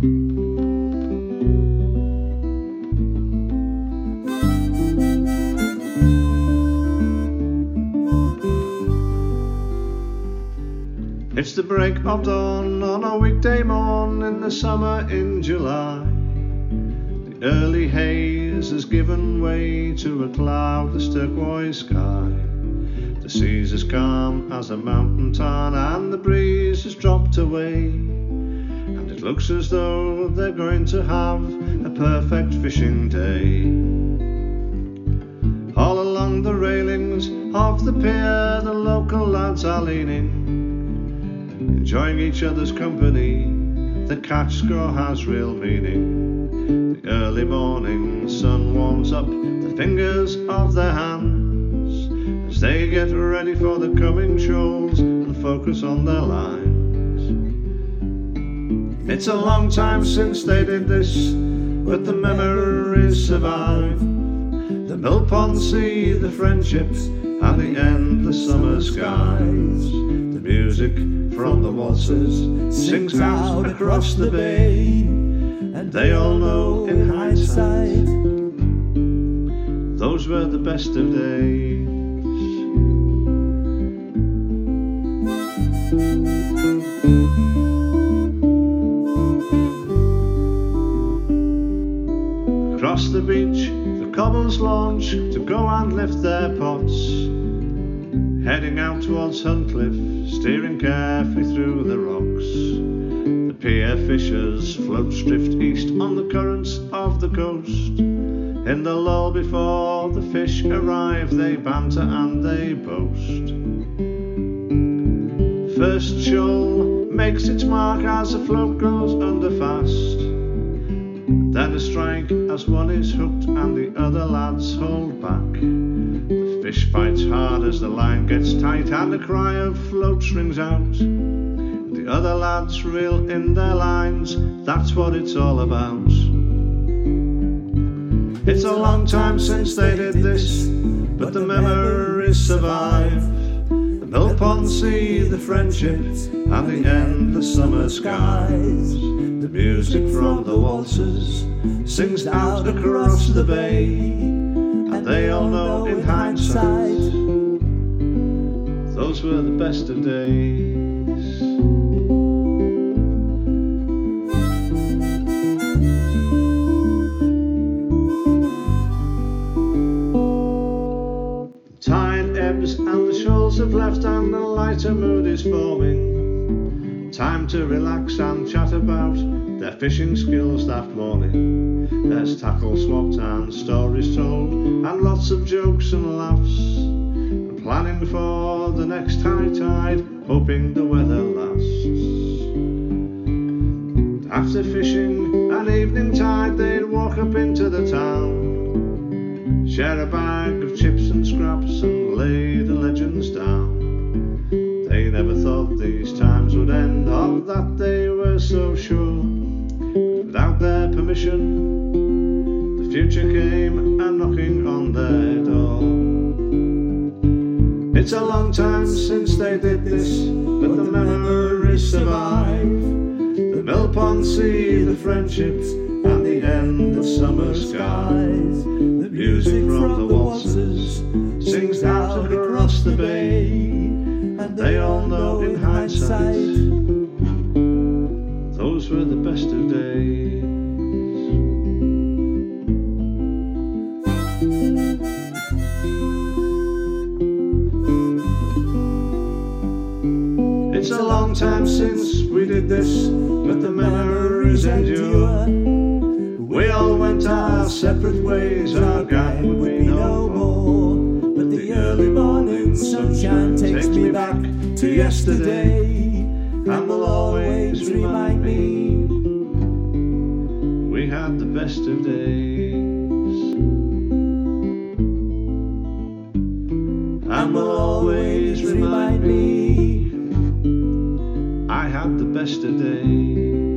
It's the break of dawn on a weekday morn in the summer in July. The early haze has given way to a cloudless turquoise sky. The sea's as calm as a mountain tarn and the breeze has dropped away. And it looks as though they're going to have a perfect fishing day. All along the railings of the pier the local lads are leaning, enjoying each other's company. The catch score has real meaning. The early morning sun warms up the fingers of their hands as they get ready for the coming shoals and focus on their lines. It's a long time since they did this, but the memories survive. The mill pond sea, the friendships, and the endless summer skies. The music from the waltzers sings out across the bay, and they all know in hindsight those were the best of days. Across the beach the couples launch to go and lift their pots, heading out towards Huncliffe, steering carefully through the rocks. The pier fishers float drift east on the currents of the coast. In the lull before the fish arrive, they banter and they boast. First shoal makes its mark as the float goes under fast. Then a strike as one is hooked and the other lads hold back. The fish fights hard as the line gets tight and a cry of float rings out. The other lads reel in their lines, that's what it's all about. It's a long time since they did this, but the memories survive. The mill pond sea, the friendships, and the endless summer skies. The music from the waltzers sings out across the bay, and they all know in hindsight those were the best of days. The tide ebbs and the shoals have left and a lighter mood is forming. Time to relax and chat about their fishing skills that morning. There's tackle swapped and stories told and lots of jokes and laughs, and planning for the next high tide, hoping the weather lasts. After fishing an evening tide, they'd walk up into the town, share a bag of chips and scraps and lay the legends down. They never thought these times would end, of that they were so sure. Without their permission, the future came a knocking on their door. It's a long time since they did this, but the memories survive. The mill pond sea, the friendships, and the endless summer skies. The music from the waltzers sings out across the bay, and they all know in hindsight those were the best of days. It's a long time since we did this, but the memories endure. We all went our separate ways, our gang would be no more. But the early morning sunshine takes me back to yesterday, and will always remind me we had the best of days. And will always remind me I had the best of days.